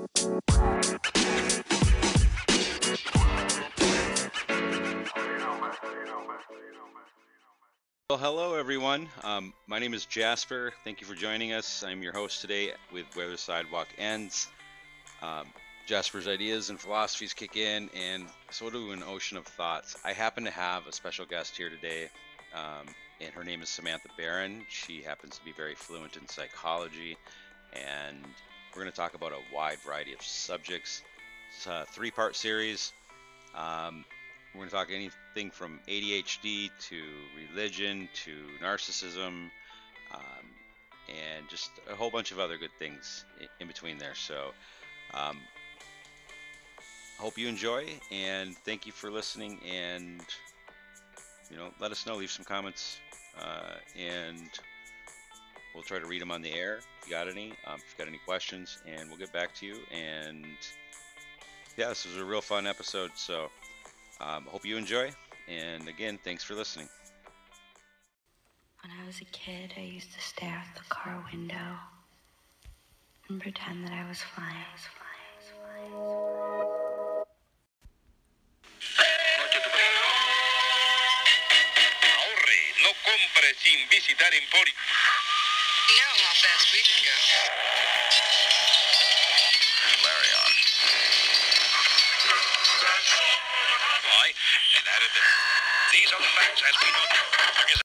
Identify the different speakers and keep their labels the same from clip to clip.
Speaker 1: Well, hello everyone. My name is Jasper. Thank you for joining us. I'm your host today with Where the Sidewalk Ends. Um, Jasper's ideas and philosophies kick in, and so do an ocean of thoughts. I happen to have a special guest here today, and her name is Samantha Barron. She happens to be very fluent in psychology, and we're going to talk about a wide variety of subjects. It's a three-part series. We're going to talk anything from ADHD to religion to narcissism, and just a whole bunch of other good things in between there. So, hope you enjoy, and thank you for listening. And let us know. Leave some comments, and we'll try to read them on the air if you got any. If you've got any questions, and we'll get back to you. And yeah, this was a real fun episode. So. Hope you enjoy, and again, thanks for listening.
Speaker 2: When I was a kid, I used to stare out the car window and pretend that I was flying.
Speaker 3: Ahorre, no compre sin visitar Emporio.
Speaker 4: You know how fast we can go.
Speaker 3: Clarion. Why? And added that these are the facts as we know them.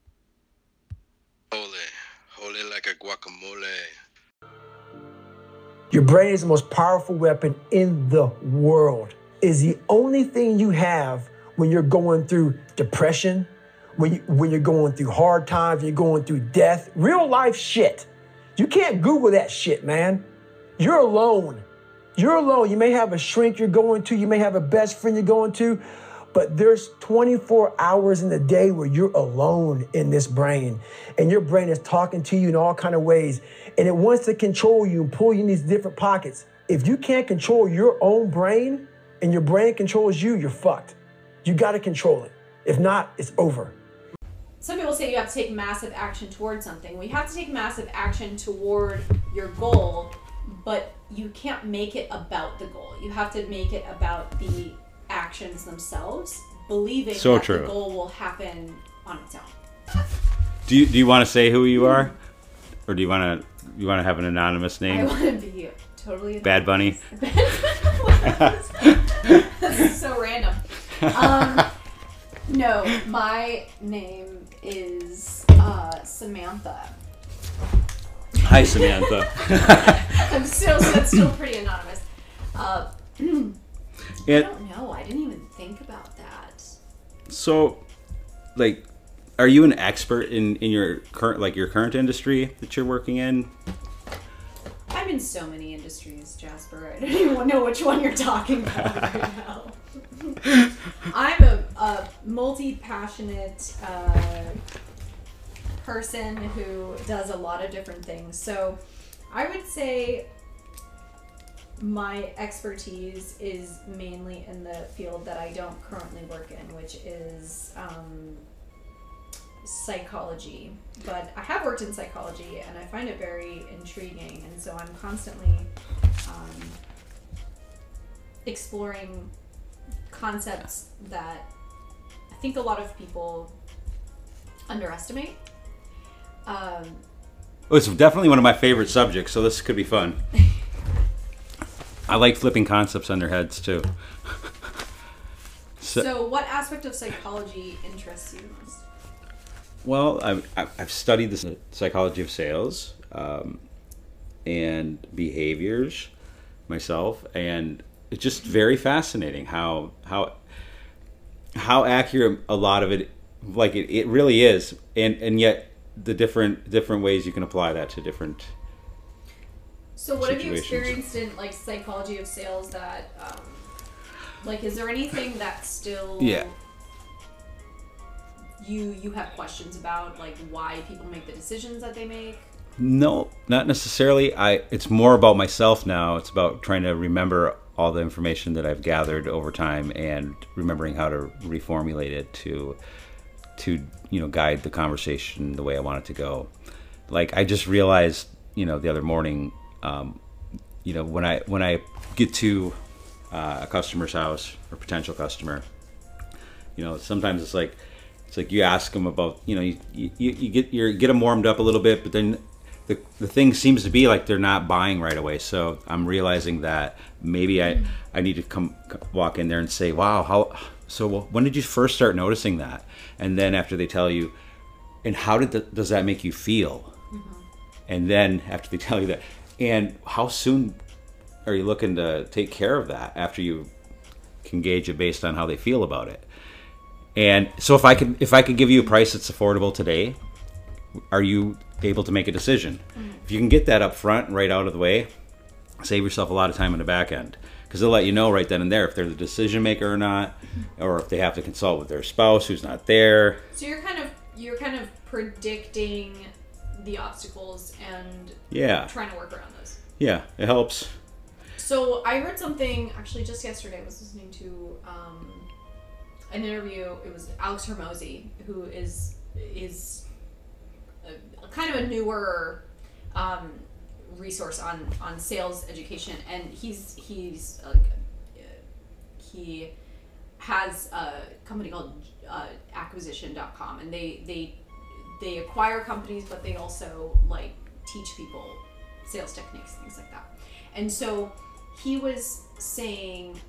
Speaker 5: Holy like a guacamole.
Speaker 6: Your brain is the most powerful weapon in the world. It's the only thing you have when you're going through depression, when you're going through hard times, you're going through death, real life shit. You can't Google that shit, man. You're alone. You're alone. You may have a shrink you're going to, you may have a best friend you're going to, but there's 24 hours in the day where you're alone in this brain, and your brain is talking to you in all kinds of ways, and it wants to control you and pull you in these different pockets. If you can't control your own brain and your brain controls you, you're fucked. You got to control it. If not, it's over.
Speaker 7: Some people say you have to take massive action toward something. Well, you have to take massive action toward your goal, but you can't make it about the goal. You have to make it about the actions themselves, believing
Speaker 1: So
Speaker 7: that
Speaker 1: true.
Speaker 7: the goal will happen on its own.
Speaker 1: Do you want to say who you are, or do you want to have an anonymous
Speaker 7: I
Speaker 1: name?
Speaker 7: want to be totally
Speaker 1: Bad Bunny.
Speaker 7: This is so random. No, my name is Samantha.
Speaker 1: Hi, Samantha.
Speaker 7: That's still pretty anonymous. I
Speaker 1: And
Speaker 7: don't know. I didn't even think about that.
Speaker 1: so, like, are you an expert in your current industry that you're working in?
Speaker 7: I'm in so many industries, Jasper. I don't even know which one you're talking about right now. I'm a multi-passionate person who does a lot of different things. So I would say my expertise is mainly in the field that I don't currently work in, which is psychology. But I have worked in psychology, and I find it very intriguing, and so I'm constantly exploring concepts that I think a lot of people underestimate.
Speaker 1: It's definitely one of my favorite subjects, so this could be fun. I like flipping concepts on their heads too.
Speaker 7: So what aspect of psychology interests you most?
Speaker 1: Well, I've studied the psychology of sales and behaviors myself, and it's just very fascinating how accurate a lot of it, like it really is, and yet the different ways you can apply that to different.
Speaker 7: So what have you
Speaker 1: situations.
Speaker 7: experienced in like psychology of sales that, like, is there anything that still
Speaker 1: Yeah.
Speaker 7: you have questions about, like why people make the decisions that they make?
Speaker 1: No, not necessarily. It's more about myself now. It's about trying to remember all the information that I've gathered over time and remembering how to reformulate it to guide the conversation the way I want it to go. Like, I just realized, the other morning,
Speaker 8: when I get to a customer's house or potential customer, sometimes it's like you ask them about, you get them warmed up a little bit, but then the thing seems to be like they're not buying right away. So I'm realizing that maybe I need to walk in there and say, wow, when did you first start noticing that? And then after they tell you, and how does that make you feel? And then after they tell you that, and how soon are you looking to take care of that after you can gauge it based on how they feel about it? And so if I could give you a price that's affordable today, are you able to make a decision? If you can get that up front, right out of the way, save yourself a lot of time on the back end, because they'll let you know right then and there if they're the decision maker or not, or if they have to consult with their spouse who's not there.
Speaker 7: So you're kind of predicting the obstacles and trying to work around those. Yeah,
Speaker 8: it helps.
Speaker 7: So I heard something actually just yesterday. I was listening to an interview. It was Alex Hormozy, who is kind of a newer resource on sales education, and he has a company called acquisition.com, and they acquire companies, but they also like teach people sales techniques, things like that. And so he was saying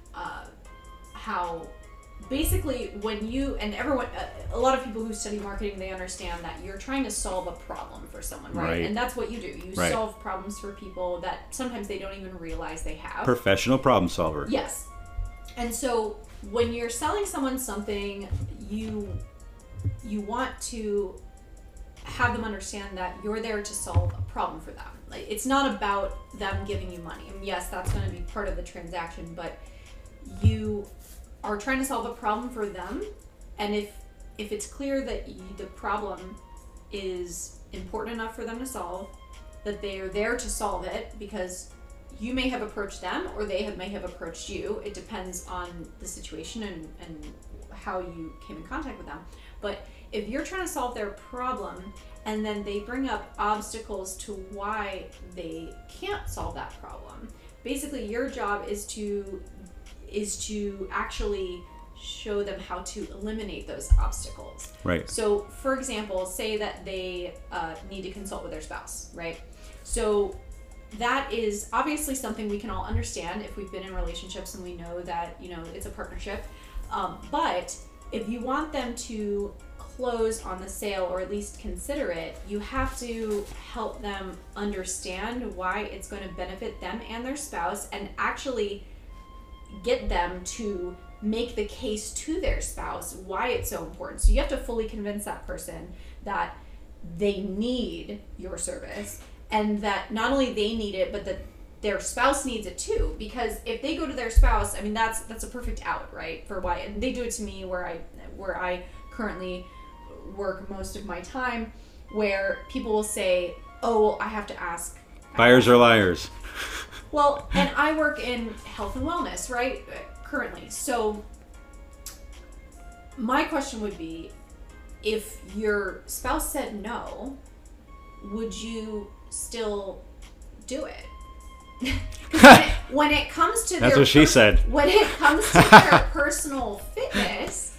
Speaker 7: how basically when you, and everyone, a lot of people who study marketing, they understand that you're trying to solve a problem for someone, right? And that's what you do. You solve problems for people that sometimes they don't even realize they have.
Speaker 8: Professional problem solver.
Speaker 7: Yes. And so when you're selling someone something, you want to have them understand that you're there to solve a problem for them. Like, it's not about them giving you money. I mean, yes, that's going to be part of the transaction, but you are trying to solve a problem for them, and if it's clear that the problem is important enough for them to solve, that they are there to solve it, because you may have approached them or they may have approached you. It depends on the situation and how you came in contact with them. But if you're trying to solve their problem and then they bring up obstacles to why they can't solve that problem, basically your job is to actually show them how to eliminate those obstacles.
Speaker 8: Right.
Speaker 7: So, for example, say that they need to consult with their spouse, right? So that is obviously something we can all understand if we've been in relationships and we know that, it's a partnership. But if you want them to close on the sale, or at least consider it, you have to help them understand why it's going to benefit them and their spouse, and actually get them to make the case to their spouse why it's so important. So you have to fully convince that person that they need your service, and that not only they need it, but that their spouse needs it too. Because if they go to their spouse, I mean, that's a perfect out, right? For why, and they do it to me where I currently work most of my time, where people will say, "Oh, well, I have to ask."
Speaker 8: Buyers are liars.
Speaker 7: Well, and I work in health and wellness, right? Currently. So my question would be, if your spouse said no, would you still do it? When it comes to
Speaker 8: that's what she said.
Speaker 7: When it comes to their personal fitness,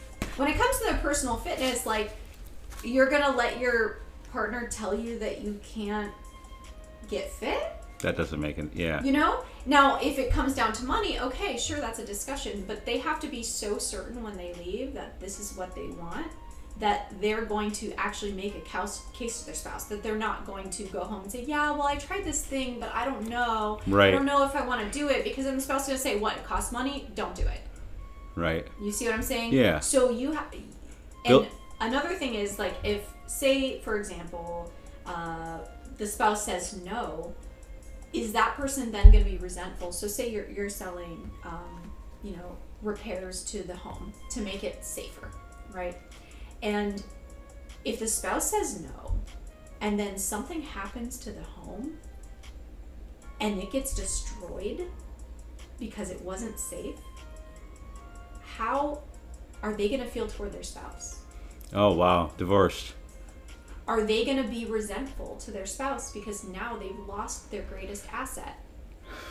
Speaker 7: like, you're gonna let your partner tell you that you can't get fit?
Speaker 8: That doesn't make it, yeah.
Speaker 7: Now, if it comes down to money, okay, sure, that's a discussion, but they have to be so certain when they leave that this is what they want, that they're going to actually make a case to their spouse, that they're not going to go home and say, yeah, well, I tried this thing, but I don't know.
Speaker 8: Right.
Speaker 7: I don't know if I want to do it, because then the spouse is going to say, what, it costs money? Don't do it.
Speaker 8: Right.
Speaker 7: You see what I'm saying?
Speaker 8: Yeah.
Speaker 7: So you have, and another thing is, like, if, say, for example, the spouse says no, is that person then going to be resentful? So say you're selling, repairs to the home to make it safer, right? And if the spouse says no, and then something happens to the home, and it gets destroyed because it wasn't safe, how are they going to feel toward their spouse?
Speaker 8: Oh, wow. Divorced.
Speaker 7: Are they going to be resentful to their spouse because now they've lost their greatest asset?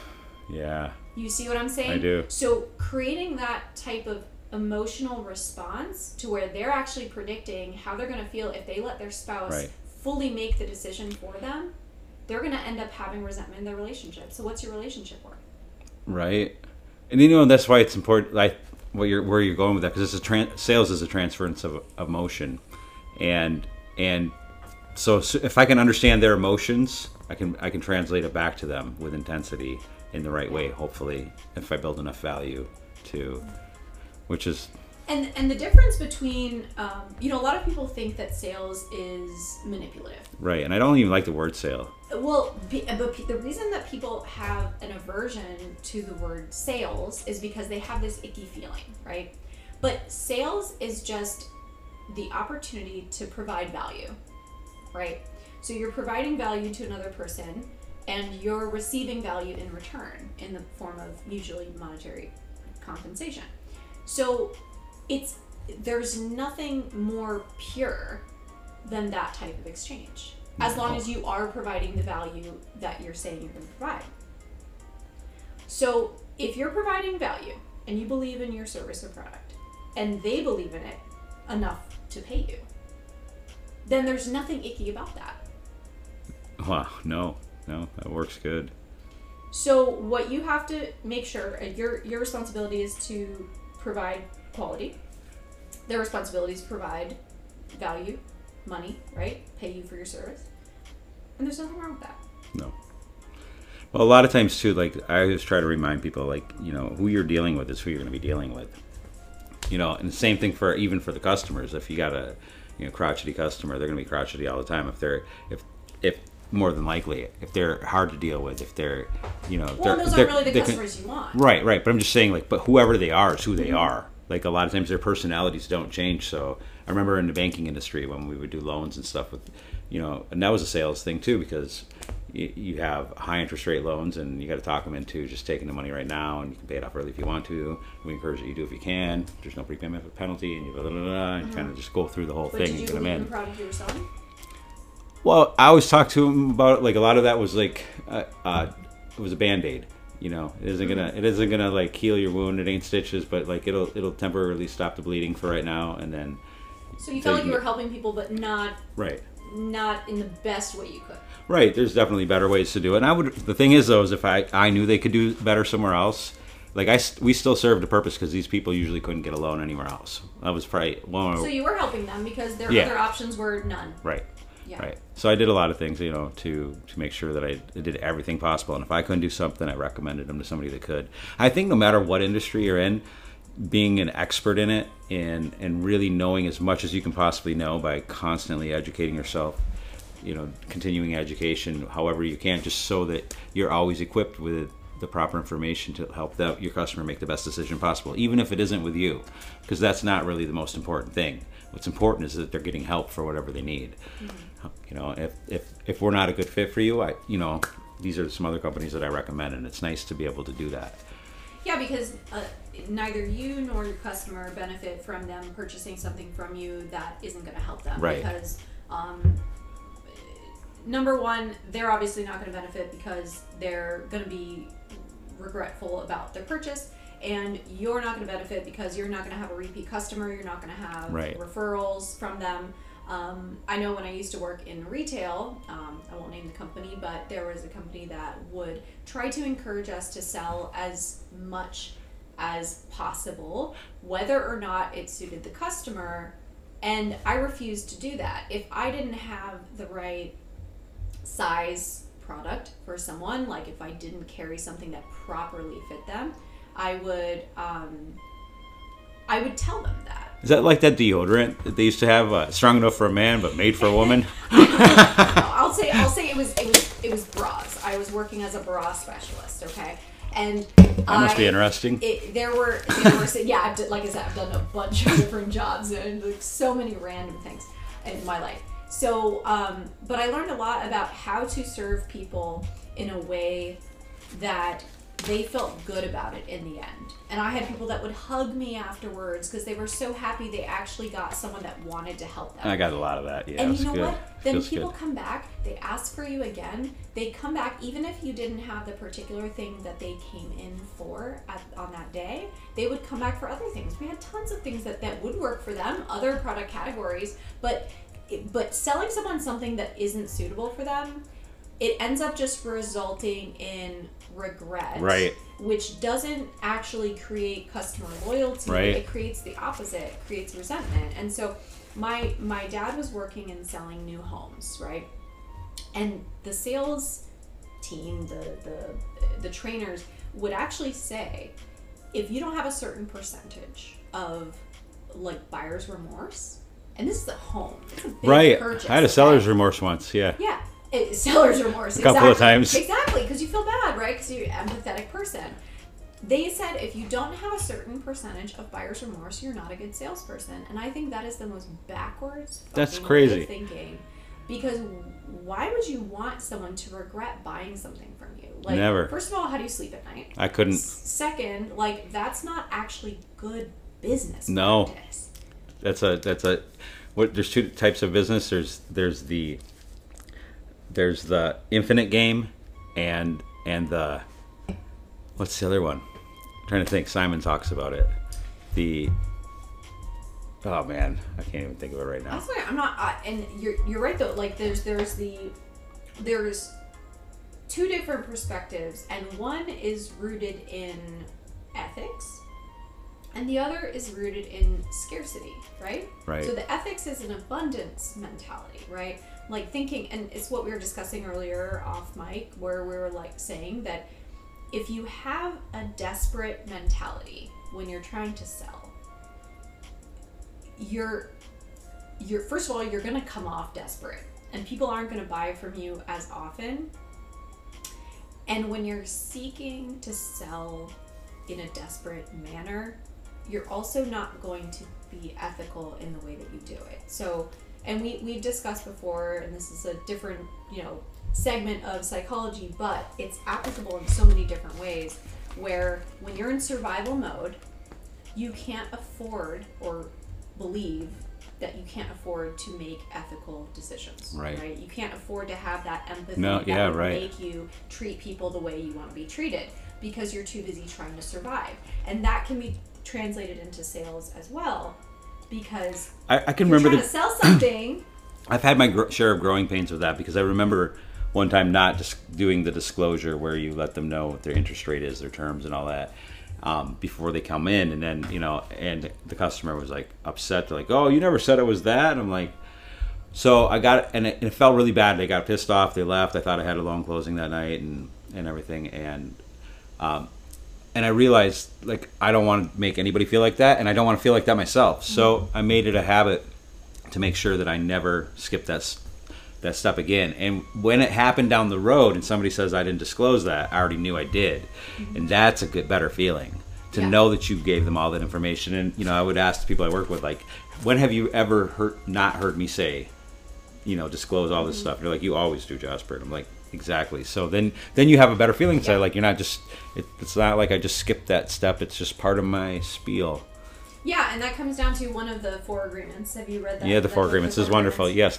Speaker 8: Yeah.
Speaker 7: You see what I'm saying?
Speaker 8: I do.
Speaker 7: So creating that type of emotional response to where they're actually predicting how they're going to feel if they let their spouse
Speaker 8: Right.
Speaker 7: fully make the decision for them, they're going to end up having resentment in their relationship. So what's your relationship worth?
Speaker 8: Right. And you know, that's why it's important, like where you're going with that, because it's sales is a transference of emotion, and so if I can understand their emotions, I can translate it back to them with intensity in the right way, hopefully, if I build enough value to, which is.
Speaker 7: And the difference between, a lot of people think that sales is manipulative.
Speaker 8: Right, and I don't even like the word sale.
Speaker 7: Well, but the reason that people have an aversion to the word sales is because they have this icky feeling, right? But sales is just the opportunity to provide value, right? So you're providing value to another person, and you're receiving value in return in the form of usually monetary compensation. So there's nothing more pure than that type of exchange, as long as you are providing the value that you're saying you're going to provide. So if you're providing value and you believe in your service or product, and they believe in it enough to pay you, then there's nothing icky about that.
Speaker 8: Wow, no, that works good.
Speaker 7: So what you have to make sure, your responsibility is to provide quality. Their responsibility is to provide value, money, right? Pay you for your service. And there's nothing wrong with that.
Speaker 8: No. Well, a lot of times too, like I always try to remind people, like, who you're dealing with is who you're going to be dealing with. And the same thing even for the customers. If you got a crotchety customer, they're going to be crotchety all the time. If more than likely, if they're hard to deal with, if they're
Speaker 7: those aren't really the customers you want.
Speaker 8: Right. But I'm just saying, like, but whoever they are is who they are. Like, a lot of times their personalities don't change. So I remember in the banking industry when we would do loans and stuff with, and that was a sales thing too, because you have high interest rate loans and you got to talk them into just taking the money right now, and you can pay it off early if you want to. We encourage that you do if you can. There's no prepayment penalty, and you kind of just go through the whole thing and get them in.
Speaker 7: Did you believe in the product you were selling?
Speaker 8: Well, I always talk to them about it, like, a lot of that was like it was a Band-Aid. It isn't gonna like heal your wound. It ain't stitches, but like it'll temporarily stop the bleeding for right now, and then.
Speaker 7: So you felt like you were helping people, but not not in the best way you could.
Speaker 8: Right. There's definitely better ways to do it. And the thing is though, is if I knew they could do better somewhere else, like we still served a purpose, because these people usually couldn't get a loan anywhere else. That was probably one.
Speaker 7: So you were helping them because their other options were none.
Speaker 8: Right.
Speaker 7: Yeah.
Speaker 8: Right. So I did a lot of things, to make sure that I did everything possible. And if I couldn't do something, I recommended them to somebody that could. I think no matter what industry you're in, being an expert in it and really knowing as much as you can possibly know by constantly educating yourself, continuing education, however you can, just so that you're always equipped with the proper information to help your customer make the best decision possible, even if it isn't with you, because that's not really the most important thing. What's important is that they're getting help for whatever they need. Mm-hmm. If we're not a good fit for you, these are some other companies that I recommend, and it's nice to be able to do that.
Speaker 7: Yeah, because neither you nor your customer benefit from them purchasing something from you that isn't going to help them.
Speaker 8: Right.
Speaker 7: Because number one, they're obviously not going to benefit because they're going to be regretful about their purchase. And you're not going to benefit because you're not going to have a repeat customer. You're not going to have referrals from them. I know when I used to work in retail, I won't name the company, but there was a company that would try to encourage us to sell as much as possible, whether or not it suited the customer. And I refused to do that. If I didn't have the right size product for someone, like if I didn't carry something that properly fit them, I would tell them that.
Speaker 8: Is that like that deodorant that they used to have, strong enough for a man but made for a woman?
Speaker 7: No, I'll say it was bras. I was working as a bra specialist, okay? And
Speaker 8: that must be interesting.
Speaker 7: There were yeah, like I said, I've done a bunch of different jobs and like so many random things in my life. So, but I learned a lot about how to serve people in a way that they felt good about it in the end. And I had people that would hug me afterwards because they were so happy they actually got someone that wanted to help them.
Speaker 8: I got a lot of that. Yeah,
Speaker 7: And
Speaker 8: it's
Speaker 7: you know
Speaker 8: good.
Speaker 7: what? Then
Speaker 8: Feels
Speaker 7: people
Speaker 8: good.
Speaker 7: come back, they ask for you again, they come back even if you didn't have the particular thing that they came in for on that day, they would come back for other things. We had tons of things that would work for them, other product categories, but selling someone something that isn't suitable for them, it ends up just resulting in regret,
Speaker 8: Right.
Speaker 7: which doesn't actually create customer loyalty.
Speaker 8: Right.
Speaker 7: It creates the opposite. It creates resentment. And so my dad was working in selling new homes, right? And the sales team, the trainers would actually say, if you don't have a certain percentage of like buyer's remorse, and this is a home, it's a big
Speaker 8: Right.
Speaker 7: purchase,
Speaker 8: I had a seller's remorse once. Yeah.
Speaker 7: yeah, seller's remorse.
Speaker 8: A couple of times.
Speaker 7: Exactly, because you feel bad, right? Because you're an empathetic person. They said if you don't have a certain percentage of buyer's remorse, you're not a good salesperson. And I think that is the most backwards
Speaker 8: That's
Speaker 7: fucking
Speaker 8: crazy.
Speaker 7: way of thinking. Because why would you want someone to regret buying something from you? Like,
Speaker 8: Never.
Speaker 7: First of all, how do you sleep at night?
Speaker 8: I couldn't.
Speaker 7: Second, like that's not actually good business
Speaker 8: No.
Speaker 7: practice.
Speaker 8: That's a. What? There's two types of business. There's the infinite game, and the what's the other one? I'm trying to think. Simon talks about it. Oh man, I can't even think of it right now.
Speaker 7: That's why I'm not. And you're right though. Like there's two different perspectives, and one is rooted in ethics, and the other is rooted in scarcity, right?
Speaker 8: Right.
Speaker 7: So the ethics is an abundance mentality, right? Like thinking, and it's what we were discussing earlier off mic, where we were like saying that if you have a desperate mentality when you're trying to sell, you're first of all, you're going to come off desperate, and people aren't going to buy from you as often. And when you're seeking to sell in a desperate manner, you're also not going to be ethical in the way that you do it. So, and we've discussed before, and this is a different, segment of psychology, but it's applicable in so many different ways, where when you're in survival mode, you can't afford or believe that you can't afford to make ethical decisions.
Speaker 8: Right.
Speaker 7: You can't afford to have that empathy
Speaker 8: No,
Speaker 7: that
Speaker 8: yeah,
Speaker 7: would
Speaker 8: right.
Speaker 7: make you treat people the way you want to be treated, because you're too busy trying to survive. And that can be translated into sales as well, because
Speaker 8: I can
Speaker 7: you're
Speaker 8: remember
Speaker 7: trying to sell something.
Speaker 8: I've had my share of growing pains with that, because I remember one time not just doing the disclosure where you let them know what their interest rate is, their terms and all that, before they come in. And then, and the customer was like upset. They're like, oh, you never said it was that. And I'm like, so I got it, and it felt really bad. They got pissed off. They left. I thought I had a loan closing that night and everything. And I realized, like, I don't want to make anybody feel like that, and I don't want to feel like that myself. So I made it a habit to make sure that I never skip that step again. And when it happened down the road and somebody says I didn't disclose that, I already knew I did. And that's a better feeling, to know that you gave them all that information. And I would ask the people I work with, like, when have you ever not heard me say, disclose all this stuff? And they're like, you always do, Jasper. And I'm like, exactly. So then you have a better feeling inside. Like, you're not just, it's not like I just skipped that step. It's just part of my spiel.
Speaker 7: Yeah, and that comes down to one of the 4 agreements. Have you read that?
Speaker 8: Yeah, the 4 agreements is wonderful. Yes.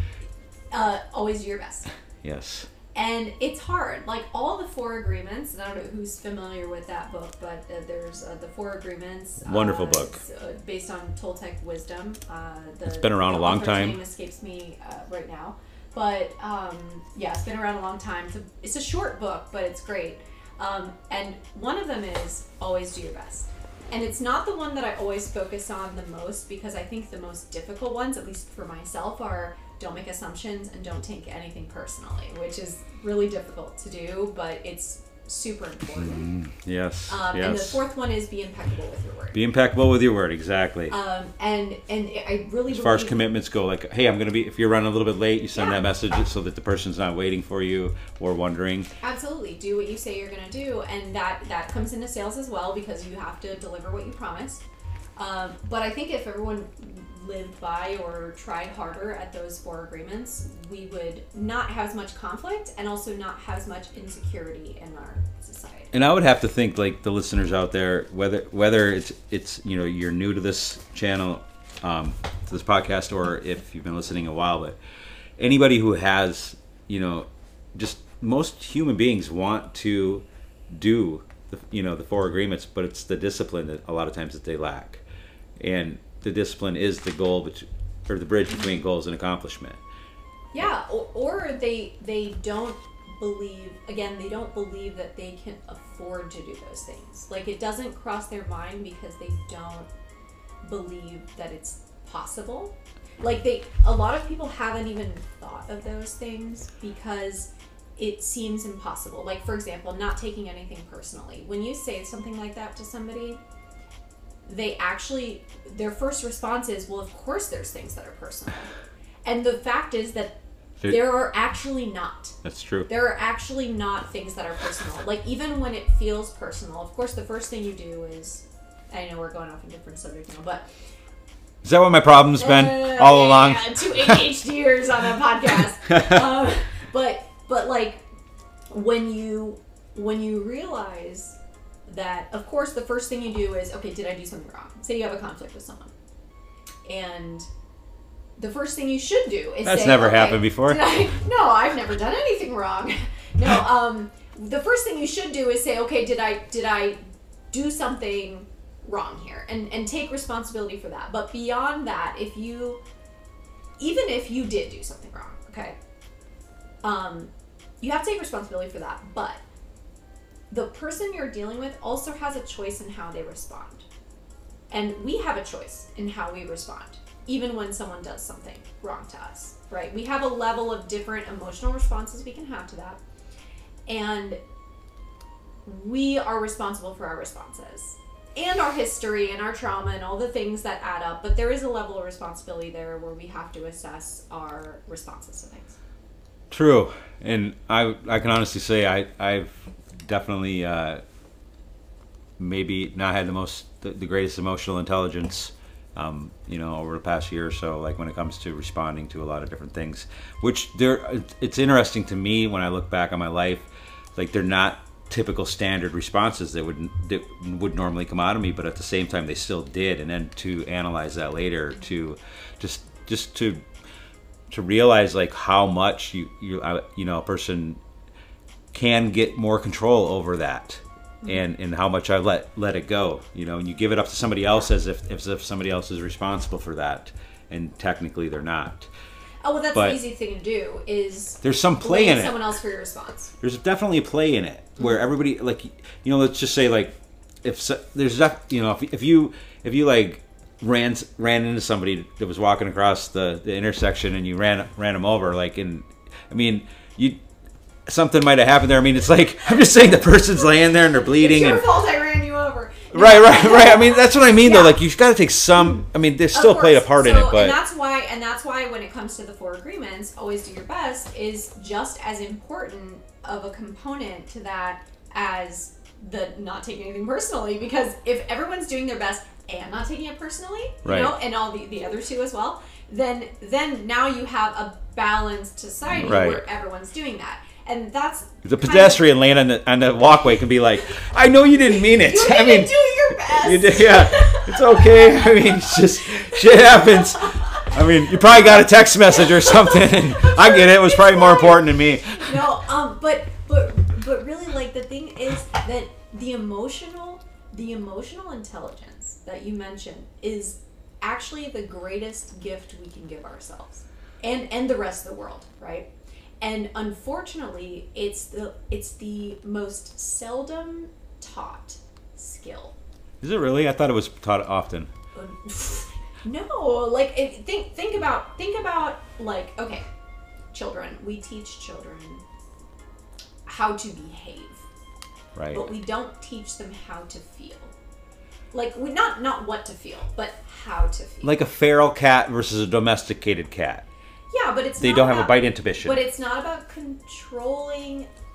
Speaker 7: Always do your best.
Speaker 8: Yes.
Speaker 7: And it's hard. Like, all the 4 agreements, and I don't know who's familiar with that book, but there's the 4 agreements.
Speaker 8: Wonderful book.
Speaker 7: It's, based on Toltec wisdom.
Speaker 8: It's been around a long
Speaker 7: author's
Speaker 8: time.
Speaker 7: Name escapes me right now. But, it's been around a long time. It's a short book, but it's great. And one of them is always do your best. And it's not the one that I always focus on the most, because I think the most difficult ones, at least for myself, are don't make assumptions and don't take anything personally, which is really difficult to do, but it's super important.
Speaker 8: Yes.
Speaker 7: And the 4th one is be impeccable with your word.
Speaker 8: Be impeccable with your word, exactly.
Speaker 7: And I really
Speaker 8: as far as
Speaker 7: believe-
Speaker 8: commitments go, like, hey, I'm going to be, if you're running a little bit late, you send
Speaker 7: Yeah.
Speaker 8: that message so that the person's not waiting for you or wondering.
Speaker 7: Absolutely. Do what you say you're going to do. And that comes into sales as well, because you have to deliver what you promise. But I think if everyone lived by or tried harder at those 4 agreements, we would not have as much conflict and also not have as much insecurity in our society.
Speaker 8: And I would have to think, like, the listeners out there, whether it's you know, you're new to this channel, to this podcast, or if you've been listening a while, but anybody who has, you know, just most human beings want to do the 4 agreements, but it's the discipline that a lot of times that they lack. And the discipline is the goal, or the bridge between goals and accomplishment.
Speaker 7: Yeah, or they don't believe, again, they don't believe that they can afford to do those things. Like, it doesn't cross their mind because they don't believe that it's possible. Like, a lot of people haven't even thought of those things because it seems impossible. Like, for example, not taking anything personally. When you say something like that to somebody, their first response is, well, of course there's things that are personal. And the fact is that there are actually not.
Speaker 8: That's true.
Speaker 7: There are actually not things that are personal. Like, even when it feels personal, of course, the first thing you do is, I know we're going off a different subject now, but...
Speaker 8: Is that what my problem's been all along?
Speaker 7: Yeah, 2 ADHDers on a podcast. But like, when you realize that, of course, the first thing you do is, okay, did I do something wrong? Say you have a conflict with someone. And the first thing you should do is
Speaker 8: That's
Speaker 7: say,
Speaker 8: never
Speaker 7: okay,
Speaker 8: happened before.
Speaker 7: No, I've never done anything wrong. No, the first thing you should do is say, okay, did I do something wrong here? And take responsibility for that. But beyond that, even if you did do something wrong, okay, you have to take responsibility for that. But the person you're dealing with also has a choice in how they respond. And we have a choice in how we respond, even when someone does something wrong to us, right? We have a level of different emotional responses we can have to that. And we are responsible for our responses and our history and our trauma and all the things that add up. But there is a level of responsibility there where we have to assess our responses to things.
Speaker 8: True. And I can honestly say I've definitely maybe not had the greatest emotional intelligence over the past year or so, like when it comes to responding to a lot of different things, which it's interesting to me when I look back on my life, like they're not typical standard responses that would normally come out of me, but at the same time they still did. And then to analyze that later, to just to realize like how much a person can get more control over that, and how much I let it go, and you give it up to somebody else as if somebody else is responsible for that, and technically they're not.
Speaker 7: Oh, well, that's the easy thing to do is
Speaker 8: there's some play in it.
Speaker 7: Someone else for your response.
Speaker 8: There's definitely a play in it where everybody, like, let's just say, like, if you like ran into somebody that was walking across the intersection and you ran them over, like, something might have happened there. I mean, it's like, I'm just saying the person's laying there and they're bleeding.
Speaker 7: It's your fault I ran you over.
Speaker 8: Right. I mean, that's what I mean, though. Like, you've got to take some. I mean, they still played a part in it, but
Speaker 7: and that's why when it comes to the 4 agreements, always do your best is just as important of a component to that as the not taking anything personally. Because if everyone's doing their best and not taking it personally, and all the other two as well, then now you have a balanced society where everyone's doing that. And that's
Speaker 8: the pedestrian laying on the walkway can be like, I know you didn't mean it.
Speaker 7: You didn't do your best.
Speaker 8: You did, yeah. It's okay. I mean, it's just shit happens. I mean, you probably got a text message or something, and I get it. It was probably more important to me.
Speaker 7: No, but really, like, the thing is that the emotional intelligence that you mentioned is actually the greatest gift we can give ourselves and the rest of the world, right? And unfortunately, it's the most seldom taught skill.
Speaker 8: Is it really? I thought it was taught often.
Speaker 7: No, like, think about like, okay, children. We teach children how to behave,
Speaker 8: right?
Speaker 7: But we don't teach them how to feel. Like, we not what to feel, but how to feel.
Speaker 8: Like a feral cat versus a domesticated cat.
Speaker 7: Yeah, but
Speaker 8: they don't have a bite inhibition.
Speaker 7: But it's not about controlling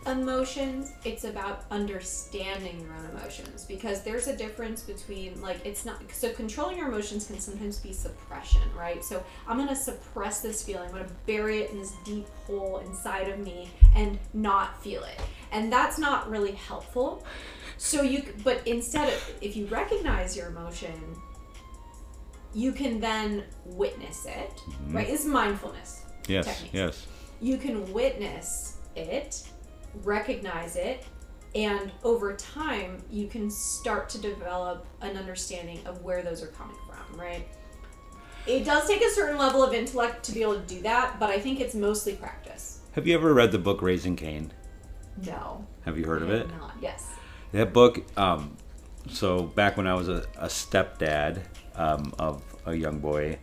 Speaker 7: emotions, it's about understanding your own emotions, because there's a difference between, like, it's not, so controlling your emotions can sometimes be suppression, right? So I'm going to suppress this feeling, I'm going to bury it in this deep hole inside of me and not feel it, and that's not really helpful. So but instead of, if you recognize your emotion, you can then witness it, right? It's mindfulness techniques.
Speaker 8: Yes.
Speaker 7: You can witness it, recognize it, and over time you can start to develop an understanding of where those are coming from, right? It does take a certain level of intellect to be able to do that, but I think it's mostly practice.
Speaker 8: Have you ever read the book Raising Cain?
Speaker 7: No.
Speaker 8: Have you heard of it?
Speaker 7: Not. Yes.
Speaker 8: That book, so back when I was a stepdad of a young boy,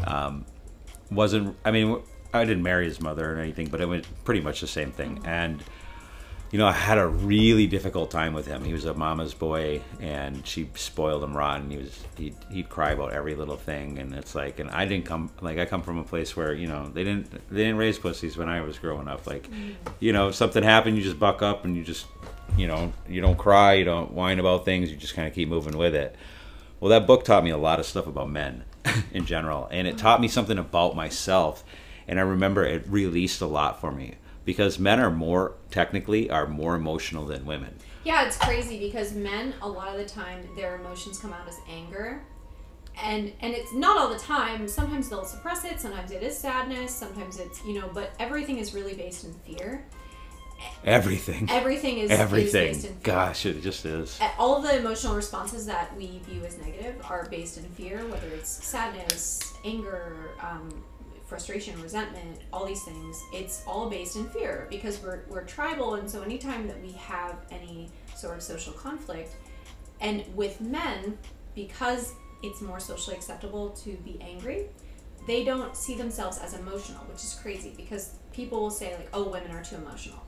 Speaker 8: I didn't marry his mother or anything, but it was pretty much the same thing. And, I had a really difficult time with him. He was a mama's boy, and she spoiled him rotten. He'd cry about every little thing, and it's like, and I come from a place where, they didn't raise pussies when I was growing up. Like, if something happened, you just buck up and you just, you don't cry, you don't whine about things, you just kind of keep moving with it. Well, that book taught me a lot of stuff about men in general, and it taught me something about myself. And I remember it released a lot for me, because men are more emotional than women.
Speaker 7: Yeah, it's crazy because men, a lot of the time, their emotions come out as anger. And it's not all the time. Sometimes they'll suppress it. Sometimes it is sadness. Sometimes it's, but everything is really based in fear.
Speaker 8: Everything
Speaker 7: is based in fear.
Speaker 8: Gosh, it just is.
Speaker 7: All of the emotional responses that we view as negative are based in fear, whether it's sadness, anger, frustration, resentment, all these things. It's all based in fear because we're tribal, and so anytime that we have any sort of social conflict, and with men, because it's more socially acceptable to be angry, they don't see themselves as emotional, which is crazy because people will say like, oh, women are too emotional.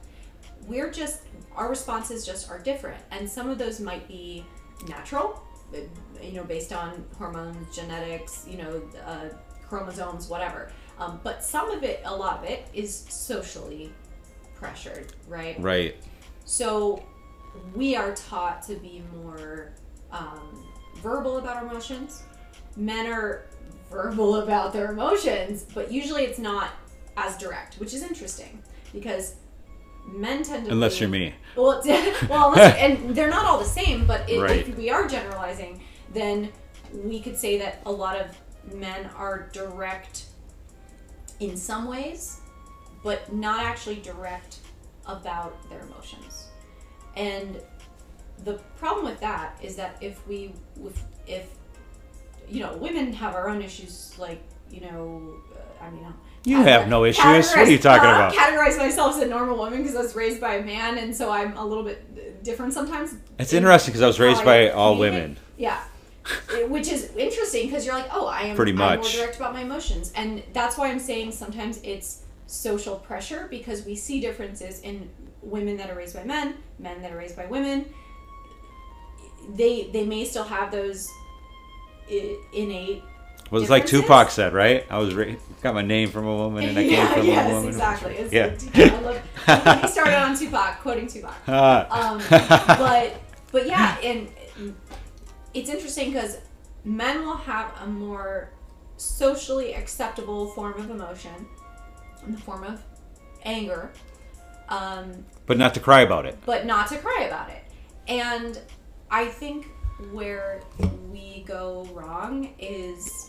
Speaker 7: Our responses just are different, and some of those might be natural, based on hormones, genetics, chromosomes, whatever. But a lot of it is socially pressured, right?
Speaker 8: Right.
Speaker 7: So we are taught to be more verbal about our emotions. Men are verbal about their emotions, but usually it's not as direct, which is interesting because men tend to
Speaker 8: unless you're me.
Speaker 7: Well, and they're not all the same, but if we are generalizing, then we could say that a lot of men are direct in some ways, but not actually direct about their emotions. And the problem with that is that if women have our own issues, like,
Speaker 8: you have no issues. What are you talking about?
Speaker 7: I categorize myself as a normal woman because I was raised by a man, and so I'm a little bit different sometimes.
Speaker 8: It's interesting because I was raised by all women.
Speaker 7: Yeah. Which is interesting because you're like, oh, I'm more direct about my emotions. And that's why I'm saying sometimes it's social pressure, because we see differences in women that are raised by men that are raised by women. They may still have those innate
Speaker 8: well, it's like Tupac said, right? I was got my name from a woman, and I came from a woman.
Speaker 7: Exactly.
Speaker 8: I
Speaker 7: love he started on Tupac, quoting Tupac. But yeah, and it's interesting because men will have a more socially acceptable form of emotion in the form of anger.
Speaker 8: But not to cry about it.
Speaker 7: And I think where we go wrong is,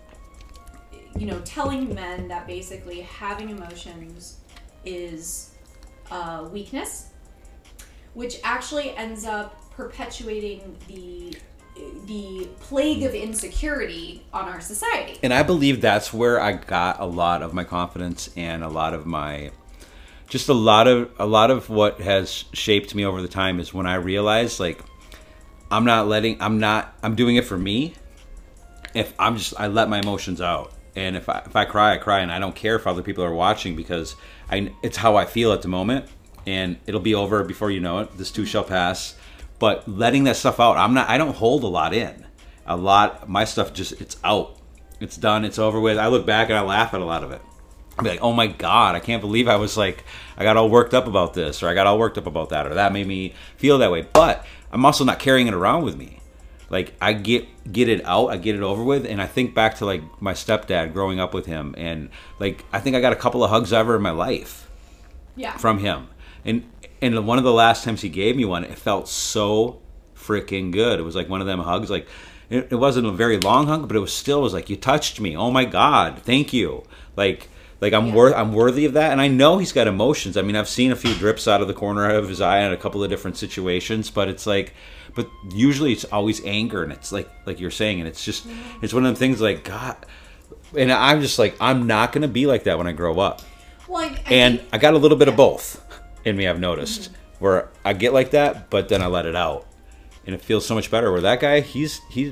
Speaker 7: telling men that basically having emotions is weakness, which actually ends up perpetuating the plague of insecurity on our society.
Speaker 8: And I believe that's where I got a lot of my confidence and a lot of my just a lot of what has shaped me over the time is when I realized like I'm doing it for me. If I let my emotions out, and if I cry, I cry, and I don't care if other people are watching because it's how I feel at the moment, and it'll be over before you know it. This too shall pass. But letting that stuff out, I don't hold a lot in. My stuff it's out. It's done. It's over with. I look back and I laugh at a lot of it. I'd be like, oh my God, I can't believe I got all worked up about this, or I got all worked up about that, or that made me feel that way. But I'm also not carrying it around with me. Like, I get it out, I get it over with, and I think back to, like, my stepdad, growing up with him, and, like, I think I got a couple of hugs ever in my life from him. And one of the last times he gave me one, it felt so freaking good. It was like one of them hugs, like, it wasn't a very long hug, but it was like, you touched me. Oh my God, thank you. Like I'm worthy of that. And I know he's got emotions. I mean, I've seen a few drips out of the corner of his eye in a couple of different situations, but it's like, but usually it's always anger, and it's like you're saying, and it's just, it's one of them things like, God, and I'm just like, I'm not going to be like that when I grow up. Well, I got a little bit of both in me, I've noticed, where I get like that, but then I let it out, and it feels so much better. Where that guy, he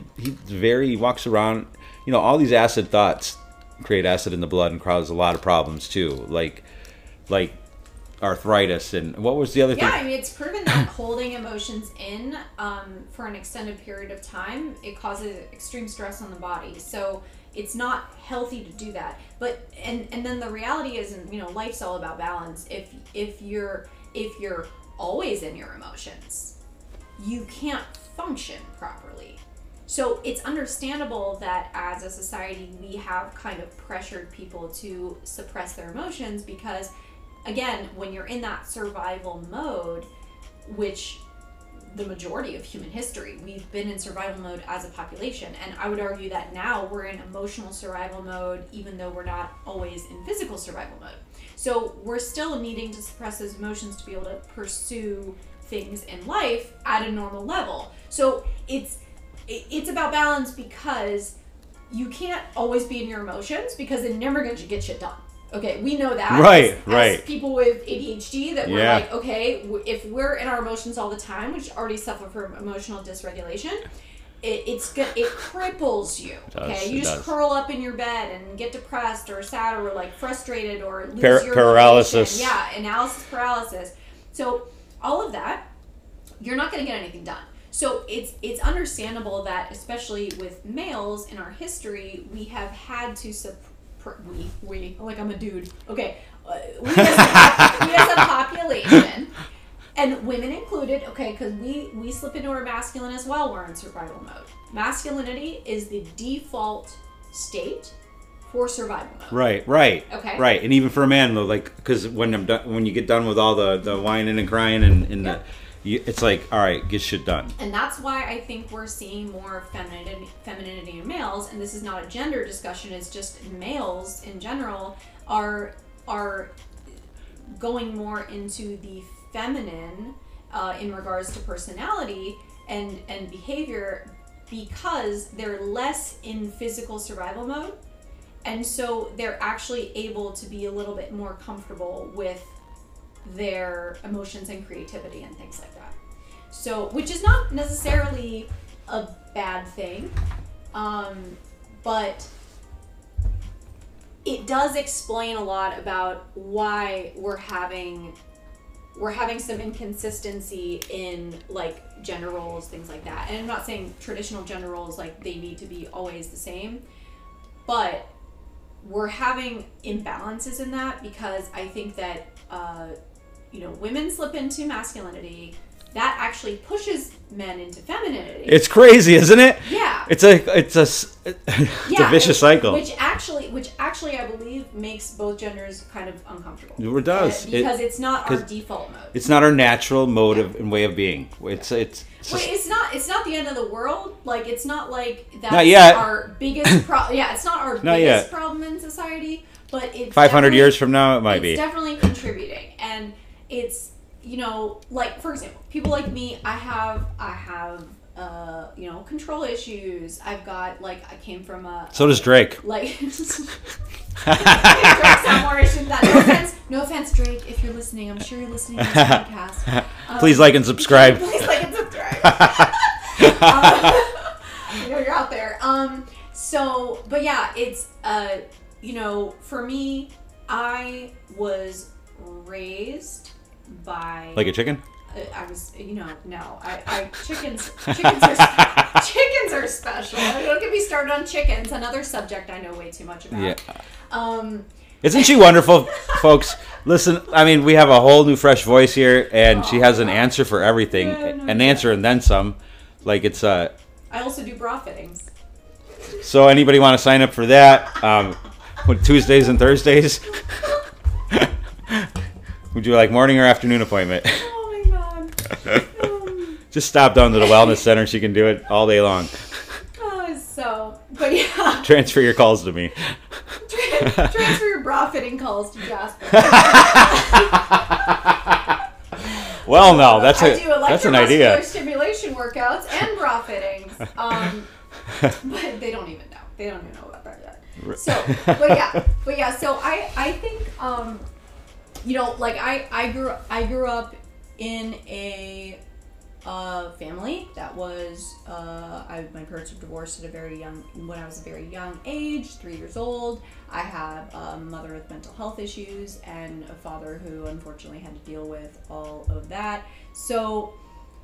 Speaker 8: walks around, you know, all these acid thoughts create acid in the blood and cause a lot of problems too, like arthritis, and what was the other thing?
Speaker 7: Yeah, I mean, it's proven that holding emotions in for an extended period of time, it causes extreme stress on the body. So it's not healthy to do that. But and then the reality is, and you know, life's all about balance. If you're always in your emotions, you can't function properly. So it's understandable that as a society we have kind of pressured people to suppress their emotions, because again, when you're in that survival mode, which the majority of human history, we've been in survival mode as a population. And I would argue that now we're in emotional survival mode, even though we're not always in physical survival mode. So we're still needing to suppress those emotions to be able to pursue things in life at a normal level. So it's about balance, because you can't always be in your emotions, because they're never going to get shit done. Okay, we know that.
Speaker 8: Right.
Speaker 7: As people with ADHD, that we're like, okay, if we're in our emotions all the time, which already suffer from emotional dysregulation, it cripples you. Okay, you just curl up in your bed and get depressed or sad or like frustrated or lose your
Speaker 8: paralysis.
Speaker 7: Motivation. Yeah, analysis paralysis. So all of that, you're not going to get anything done. So it's understandable that, especially with males in our history, we have had to we like, I'm a dude. Okay, we as a population, and women included. Okay, because we slip into our masculine as well. We're in survival mode. Masculinity is the default state for survival mode.
Speaker 8: Right.
Speaker 7: Okay.
Speaker 8: Right, and even for a man though, like, because when you get done with all the whining and crying and it's like, all right, get shit done.
Speaker 7: And that's why I think we're seeing more femininity in males, and this is not a gender discussion, it's just males in general are going more into the feminine in regards to personality and behavior, because they're less in physical survival mode, and so they're actually able to be a little bit more comfortable with their emotions and creativity and things like that. So, which is not necessarily a bad thing, but it does explain a lot about why we're having some inconsistency in like gender roles, things like that. And I'm not saying traditional gender roles like they need to be always the same, but we're having imbalances in that, because I think that women slip into masculinity, that actually pushes men into femininity.
Speaker 8: It's crazy, isn't it?
Speaker 7: Yeah.
Speaker 8: It's a vicious cycle.
Speaker 7: Which actually I believe makes both genders kind of uncomfortable.
Speaker 8: It does.
Speaker 7: Because it's not our default mode.
Speaker 8: It's not our natural mode and way of being. It's
Speaker 7: not the end of the world. Like, it's not like that's
Speaker 8: not yet.
Speaker 7: Our biggest problem. Yeah, it's not our biggest problem in society, but it's
Speaker 8: 500 years from now it might be.
Speaker 7: It's definitely contributing. And it's, like, for example, people like me, I have control issues. I've got, like, I came from
Speaker 8: so does Drake.
Speaker 7: Like, Drake's got more issues than that. No offense, Drake, if you're listening. I'm sure you're listening to this podcast.
Speaker 8: Please like and subscribe.
Speaker 7: Please like and subscribe. You're out there. But yeah, it's, for me, I was raised by...
Speaker 8: Like a chicken?
Speaker 7: I was, no. Chickens are special. Don't get me started on chickens. Another subject I know way too much about.
Speaker 8: Yeah. Isn't she wonderful, folks? Listen, I mean, we have a whole new fresh voice here, and she has an answer for everything. An answer and then some. Like, it's
Speaker 7: I also do bra fittings.
Speaker 8: So anybody want to sign up for that? Tuesdays and Thursdays? Would you like morning or afternoon appointment?
Speaker 7: Oh my god.
Speaker 8: Just stop down to the wellness center. She can do it all day long.
Speaker 7: But yeah.
Speaker 8: Transfer your calls to me.
Speaker 7: Transfer your bra fitting calls to Jasper.
Speaker 8: Well, no, that's an idea.
Speaker 7: I do stimulation workouts and bra fittings. But they don't even know. They don't even know about that yet. So, but yeah. So I think like I grew up in a family that was my parents were divorced at when I was a very young age, 3 years old. I had a mother with mental health issues and a father who unfortunately had to deal with all of that. So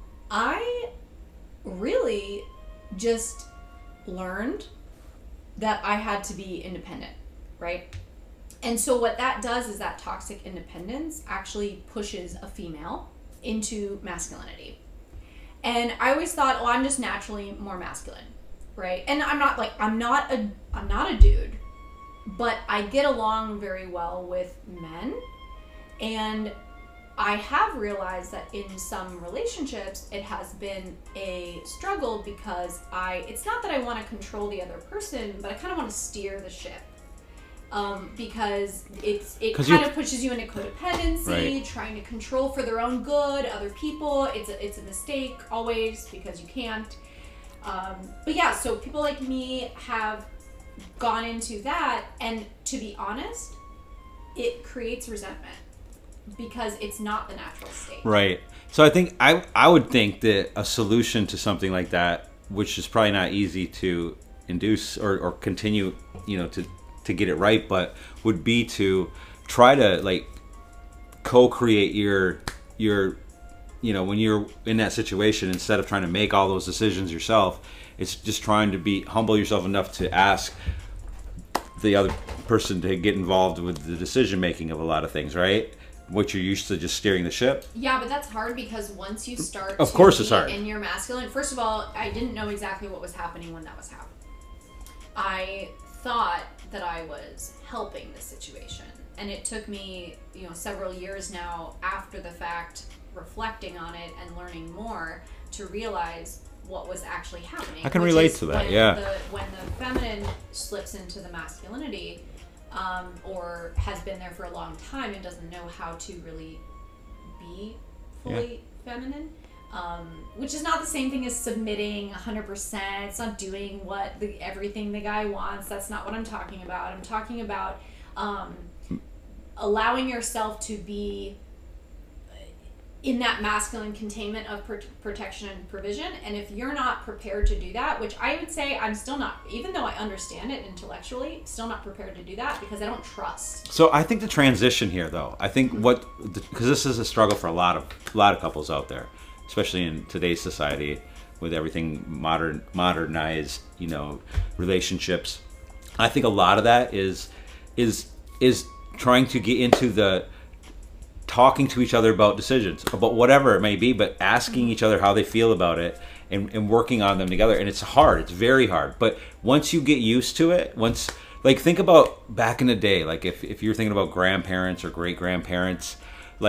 Speaker 7: I really just learned that I had to be independent, right? And so what that does is that toxic independence actually pushes a female into masculinity. And I always thought, I'm just naturally more masculine, right? And I'm not a dude, but I get along very well with men. And I have realized that in some relationships, it has been a struggle because it's not that I want to control the other person, but I kind of want to steer the ship. Because it kind of pushes you into codependency,
Speaker 8: right.
Speaker 7: Trying to control for their own good other people. It's a mistake always because you can't. But yeah, so people like me have gone into that, and to be honest, it creates resentment because it's not the natural state.
Speaker 8: Right. So I think I would think that a solution to something like that, which is probably not easy to induce or continue, to get it right, but would be to try to like co-create your when you're in that situation, instead of trying to make all those decisions yourself, it's just trying to be humble yourself enough to ask the other person to get involved with the decision making of a lot of things, right? What you're used to just steering the ship.
Speaker 7: Yeah, but that's hard because once you start
Speaker 8: of course it's hard.
Speaker 7: And you're masculine, first of all, I didn't know exactly what was happening when that was happening. I thought that I was helping the situation, and it took me several years now after the fact, reflecting on it and learning more, to realize what was actually happening.
Speaker 8: I can relate to that.
Speaker 7: When the feminine slips into the masculinity, or has been there for a long time and doesn't know how to really be fully feminine. Which is not the same thing as submitting 100%. It's not doing everything the guy wants. That's not what I'm talking about. I'm talking about allowing yourself to be in that masculine containment of protection and provision. And if you're not prepared to do that, which I would say I'm still not, even though I understand it intellectually, still not prepared to do that because I don't trust.
Speaker 8: So I think the transition here, though, I think because this is a struggle for a lot of couples out there, especially in today's society with everything modernized, relationships. I think a lot of that is trying to get into the talking to each other about decisions, about whatever it may be, but asking each other how they feel about it and working on them together. And it's hard. It's very hard. But once you get used to it, think about back in the day, like if you're thinking about grandparents or great-grandparents,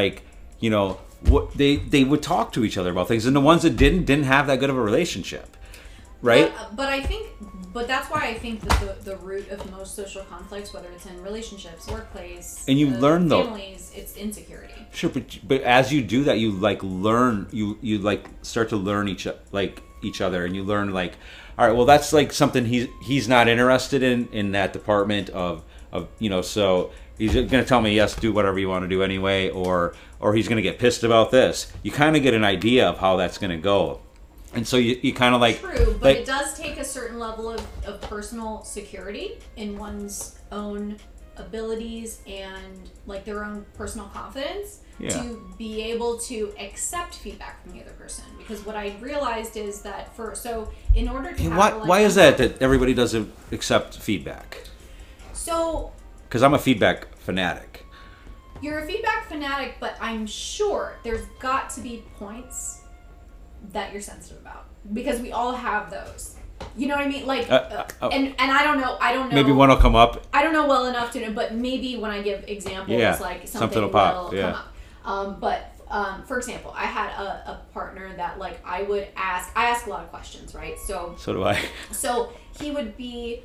Speaker 8: what they would talk to each other about things, and the ones that didn't have that good of a relationship, right?
Speaker 7: But that's why I think that the root of most social conflicts, whether it's in relationships, workplace,
Speaker 8: and you learn
Speaker 7: families, it's insecurity.
Speaker 8: Sure, but as you do that, you learn, you start to learn each other, and you learn all right, well, that's something he's not interested in that department of so he's going to tell me, yes, do whatever you want to do anyway, or he's going to get pissed about this. You kind of get an idea of how that's going to go. And so you kind of
Speaker 7: True, but it does take a certain level of personal security in one's own abilities and their own personal confidence to be able to accept feedback from the other person. Because what I realized is that in order to
Speaker 8: why is that everybody doesn't accept feedback?
Speaker 7: So
Speaker 8: because I'm a feedback fanatic.
Speaker 7: You're a feedback fanatic, but I'm sure there's got to be points that you're sensitive about, because we all have those. You know what I mean? Like, and I don't know.
Speaker 8: Maybe one will come up.
Speaker 7: I don't know well enough to know, but maybe when I give examples, like something will
Speaker 8: pop.
Speaker 7: come up. But for example, I had a partner that, like, I ask a lot of questions, right? So
Speaker 8: do I.
Speaker 7: So he would be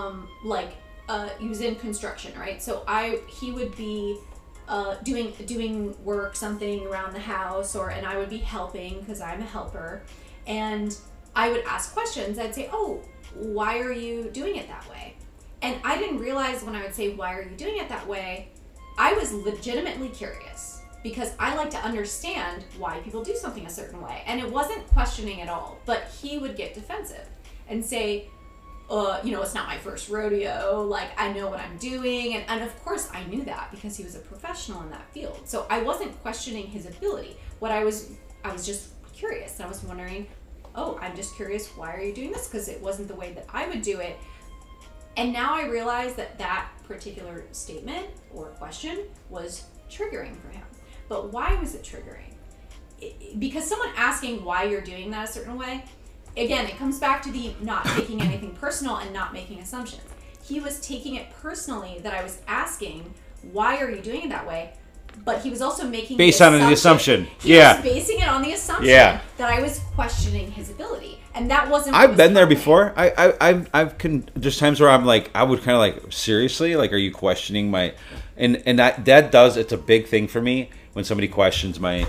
Speaker 7: he was in construction, right? So he would be doing work, something around the house, and I would be helping because I'm a helper, and I would ask questions. I'd say, "Oh, why are you doing it that way?" And I didn't realize when I would say, "Why are you doing it that way?" I was legitimately curious, because I like to understand why people do something a certain way. And it wasn't questioning at all, but he would get defensive and say, it's not my first rodeo, like, I know what I'm doing. And of course I knew that, because he was a professional in that field. So I wasn't questioning his ability. I was just curious, and I was wondering, I'm just curious, why are you doing this? Because it wasn't the way that I would do it. And now I realize that particular statement or question was triggering for him. But why was it triggering? Because someone asking why you're doing that a certain way, again, it comes back to the not taking anything personal and not making assumptions. He was taking it personally that I was asking, why are you doing it that way? But he was also making
Speaker 8: based on the assumption.
Speaker 7: He was basing it on the assumption that I was questioning his ability, and that wasn't.
Speaker 8: I've been there before. There's times where I'm like, I would kind of like, seriously, like, are you questioning my? And that does, it's a big thing for me when somebody questions my,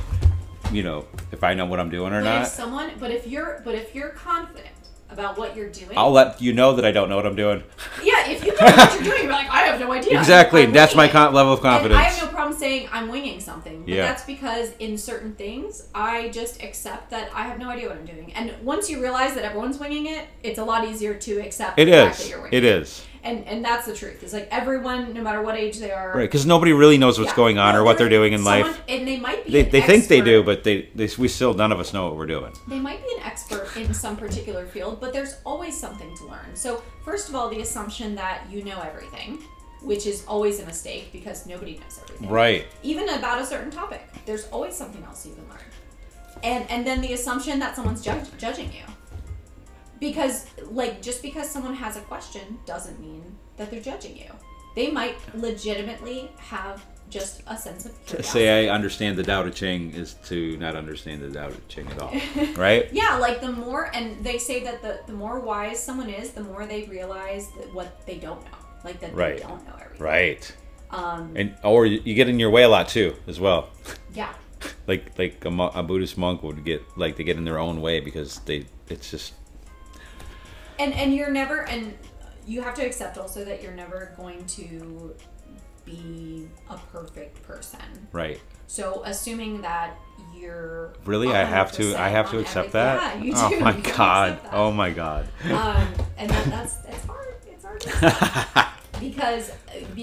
Speaker 8: if I know what I'm doing or not.
Speaker 7: If you're confident about what you're doing,
Speaker 8: I'll let you know that I don't know what I'm doing.
Speaker 7: Yeah, if you know what you're doing, you're like, I have no idea.
Speaker 8: Exactly, that's my level of confidence.
Speaker 7: And I have no problem saying I'm winging something, but that's because in certain things, I just accept that I have no idea what I'm doing. And once you realize that everyone's winging it, it's a lot easier to accept the fact that you're winging it.
Speaker 8: It is.
Speaker 7: And that's the truth. It's like everyone, no matter what age they are.
Speaker 8: Right, because nobody really knows what's going on or what they're doing in life.
Speaker 7: And they might be
Speaker 8: They think they do, but we still, none of us know what we're doing.
Speaker 7: They might be an expert in some particular field, but there's always something to learn. So first of all, the assumption that you know everything, which is always a mistake, because nobody knows everything.
Speaker 8: Right.
Speaker 7: Even about a certain topic, there's always something else you can learn. And then the assumption that someone's judging you. Because, like, just because someone has a question doesn't mean that they're judging you. They might legitimately have just a sense of curiosity.
Speaker 8: To say I understand the Tao Te Ching is to not understand the Tao Te Ching at all, right?
Speaker 7: Yeah, like the more, and they say that the more wise someone is, the more they realize that what they don't know. Like that they don't know everything.
Speaker 8: Right. Or you get in your way a lot too, as well.
Speaker 7: Yeah.
Speaker 8: like a Buddhist monk would get, like, they get in their own way because it's just.
Speaker 7: And you're never, and you have to accept also that you're never going to be a perfect person.
Speaker 8: Right.
Speaker 7: So assuming that you're
Speaker 8: really, I have to accept that.
Speaker 7: Yeah, you do.
Speaker 8: Oh my God. Oh my God.
Speaker 7: And that's hard. It's hard because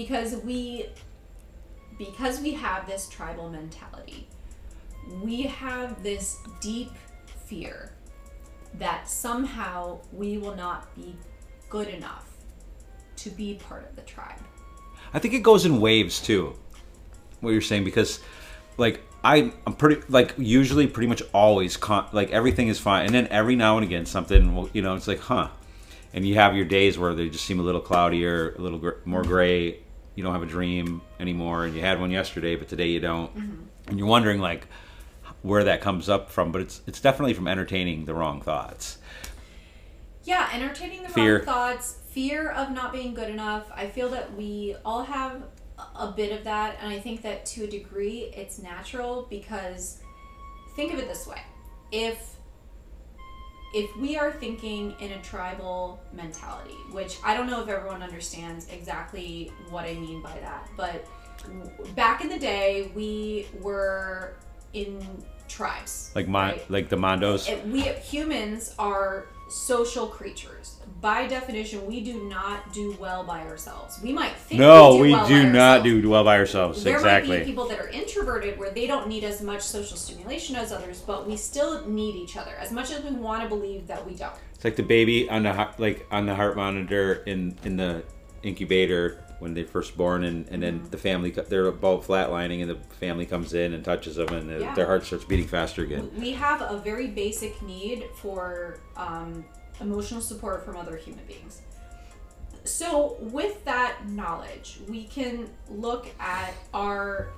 Speaker 7: we have this tribal mentality. We have this deep fear that somehow we will not be good enough to be part of the tribe.
Speaker 8: I think it goes in waves too, what you're saying, because like I'm pretty, like, usually pretty much always like everything is fine, and then every now and again something will, it's like, and you have your days where they just seem a little cloudier, a little more gray. You don't have a dream anymore, and you had one yesterday but today you don't. And you're wondering, like, where that comes up from, but it's definitely from entertaining the wrong thoughts.
Speaker 7: Yeah, entertaining the wrong thoughts, fear of not being good enough. I feel that we all have a bit of that, and I think that to a degree it's natural, because think of it this way. If we are thinking in a tribal mentality, which I don't know if everyone understands exactly what I mean by that, but back in the day we were in tribes, like
Speaker 8: like the Mondos.
Speaker 7: We humans are social creatures. By definition, we do not do well by ourselves. We might think we do not
Speaker 8: do well by ourselves.
Speaker 7: There
Speaker 8: exactly.
Speaker 7: might be people that are introverted where they don't need as much social stimulation as others, but we still need each other as much as we want to believe that we don't.
Speaker 8: It's like the baby on the heart monitor in the incubator when they're first born, and then the family, they're about flatlining, and the family comes in and touches them, and their heart starts beating faster again.
Speaker 7: We have a very basic need for emotional support from other human beings. So with that knowledge, we can look at our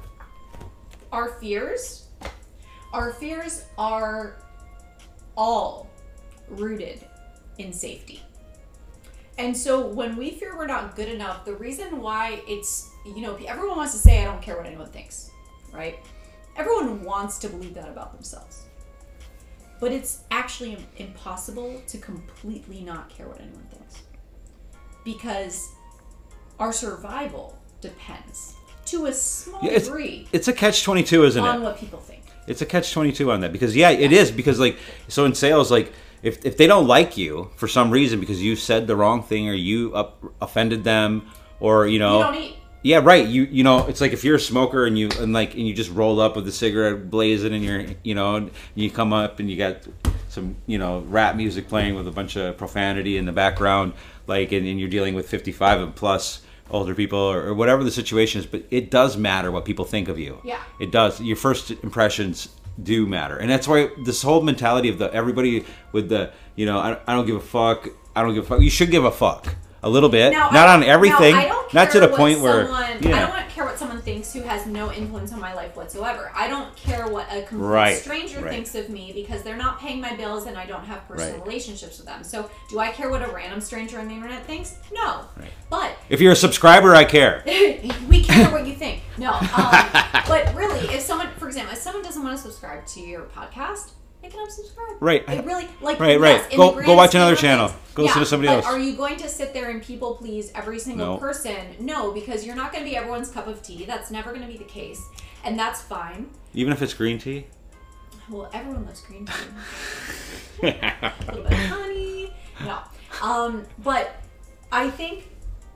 Speaker 7: fears. Our fears are all rooted in safety. And so when we fear we're not good enough, the reason why it's, everyone wants to say, I don't care what anyone thinks, right? Everyone wants to believe that about themselves. But it's actually impossible to completely not care what anyone thinks. Because our survival depends, to a small degree,
Speaker 8: it's a catch-22, isn't it?
Speaker 7: On what people think.
Speaker 8: It's a catch-22 on that, because it is, because so in sales, if they don't like you for some reason because you said the wrong thing, or you offended them, or you don't eat. Yeah, right. It's like if you're a smoker and you just roll up with a cigarette blazing in your, and you come up and you got some, rap music playing with a bunch of profanity in the background, and you're dealing with 55 and plus older people, or whatever the situation is, but it does matter what people think of you.
Speaker 7: Yeah.
Speaker 8: It does. Your first impressions do matter. And that's why this whole mentality of everybody with the, I don't give a fuck. I don't give a fuck. You should give a fuck. A little bit. Not on everything.
Speaker 7: I don't
Speaker 8: not to the point
Speaker 7: where
Speaker 8: I
Speaker 7: don't care what someone thinks who has no influence on my life whatsoever. I don't care what a complete stranger thinks of me, because they're not paying my bills and I don't have personal relationships with them. So do I care what a random stranger on the internet thinks? No. Right. But
Speaker 8: if you're a subscriber, I care.
Speaker 7: We care what you think. No. But really, if someone doesn't want to subscribe to your podcast, they can unsubscribe.
Speaker 8: Right.
Speaker 7: It really,
Speaker 8: right.
Speaker 7: Yes,
Speaker 8: go watch another channel. Go listen to somebody else.
Speaker 7: Are you going to sit there and people please every single person? No, because you're not going to be everyone's cup of tea. That's never going to be the case, and that's fine.
Speaker 8: Even if it's green tea.
Speaker 7: Well, everyone loves green tea. A little bit of honey. No. But I think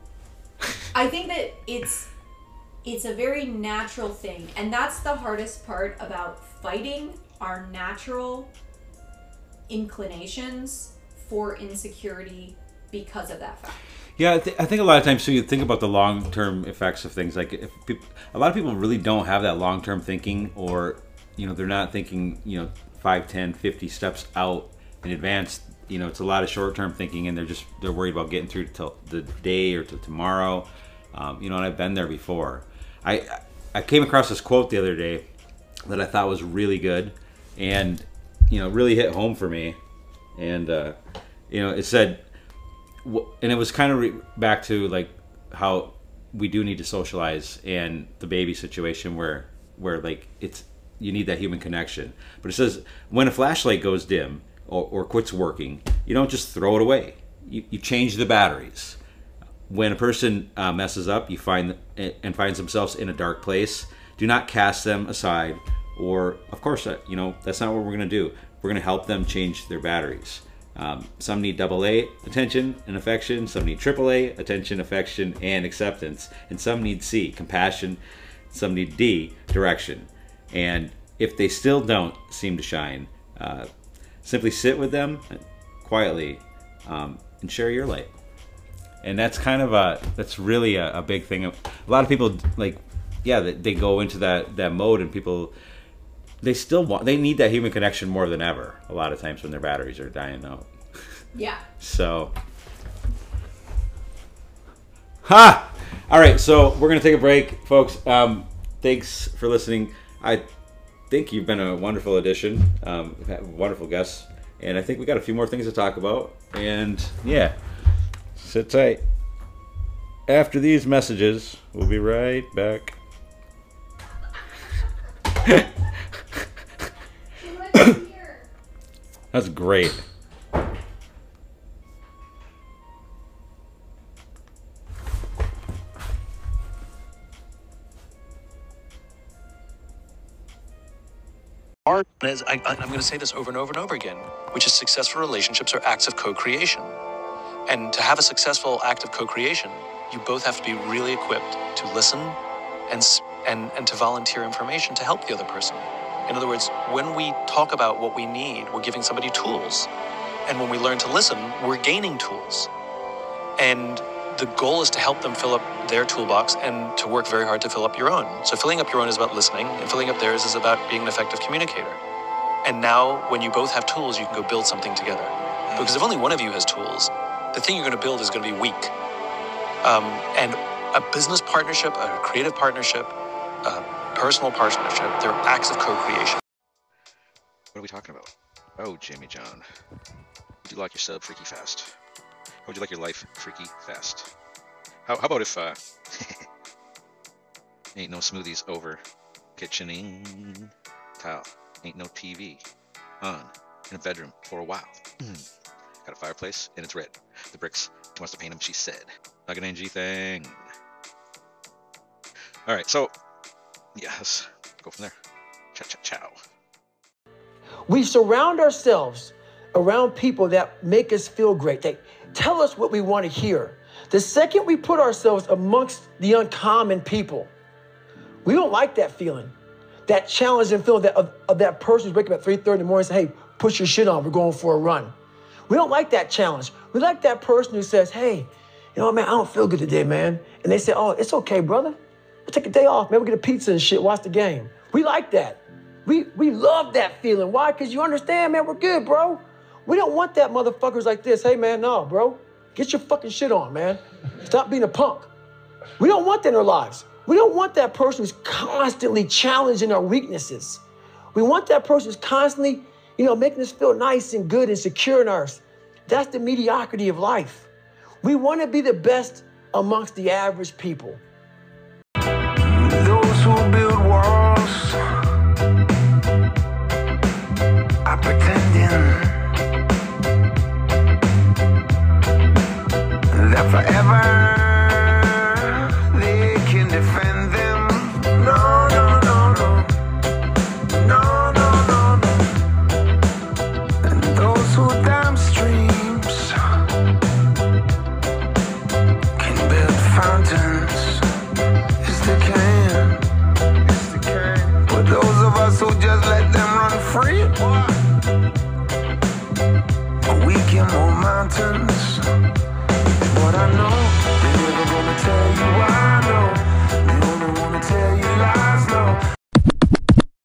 Speaker 7: that it's a very natural thing, and that's the hardest part about fighting our natural inclinations for insecurity because of that fact.
Speaker 8: Yeah, I think a lot of times, so you think about the long-term effects of things, like a lot of people really don't have that long-term thinking, or they're not thinking 5, 10, 50 steps out in advance. It's a lot of short-term thinking, and they're worried about getting through till the day or to tomorrow. And I've been there before. I came across this quote the other day that I thought was really good, and really hit home for me. And it said, and it was kind of back to how we do need to socialize, and the baby situation where you need that human connection. But it says, when a flashlight goes dim or quits working, you don't just throw it away. You change the batteries. When a person messes up, finds themselves in a dark place, do not cast them aside. Or, of course, that's not what we're going to do. We're going to help them change their batteries. Some need AA, attention and affection. Some need AAA, attention, affection, and acceptance. And some need C, compassion. Some need D, direction. And if they still don't seem to shine, simply sit with them quietly and share your light. And that's that's really a big thing. A lot of people, they go into that mode, and people, they need that human connection more than ever, a lot of times when their batteries are dying out.
Speaker 7: Yeah.
Speaker 8: So. Ha! All right, so we're going to take a break, folks. Thanks for listening. I think you've been a wonderful addition. We've had wonderful guests. And I think we got a few more things to talk about. And, yeah, sit tight. After these messages, we'll be right back. That's great.
Speaker 9: I'm going to say this over and over and over again, which is successful relationships are acts of co-creation. And to have a successful act of co-creation, you both have to be really equipped to listen and to volunteer information to help the other person. In other words, when we talk about what we need, we're giving somebody tools. And when we learn to listen, we're gaining tools. And the goal is to help them fill up their toolbox and to work very hard to fill up your own. So filling up your own is about listening, and filling up theirs is about being an effective communicator. And now, when you both have tools, you can go build something together. Because if only one of you has tools, the thing you're going to build is going to be weak. And a business partnership, a creative partnership, a personal partnership, they're acts of co-creation.
Speaker 1: What are we talking about? Oh, Jimmy John. Would you like your sub freaky fast? How would you like your life freaky fast? How about if, ain't no smoothies over kitchening tile. Ain't no TV on in a bedroom for a while. Got a fireplace and it's red. The bricks, she wants to paint them, she said. Like an NG thing. All right, so yeah, let's go from there. Ciao.
Speaker 6: We surround ourselves around people that make us feel great. They tell us what we want to hear. The second we put ourselves amongst the uncommon people, we don't like that feeling. That challenging feeling of that person who's waking up at 3:30 in the morning and say, hey, put your shit on, we're going for a run. We don't like that challenge. We like that person who says, hey, you know what, man, I don't feel good today, man. And they say, oh, it's okay, brother. We'll take a day off, man. We'll get a pizza and shit, watch the game. We like that. We love that feeling. Why? Because you understand, man, we're good, bro. We don't want that motherfuckers like this. Hey, man, no, bro. Get your fucking shit on, man. Stop being a punk. We don't want that in our lives. We don't want that person who's constantly challenging our weaknesses. We want that person who's constantly, making us feel nice and good and secure in ours. That's the mediocrity of life. We want to be the best amongst the average people.
Speaker 10: Those who build walls are pretending that forever they can defend them. No, no, no, no. No, no, no, no. And those who dam streams can build fountains. Yes, they can. Yes, they can. But those of us who just let them run free, we can move mountains. What I know, they're never gonna tell you I know.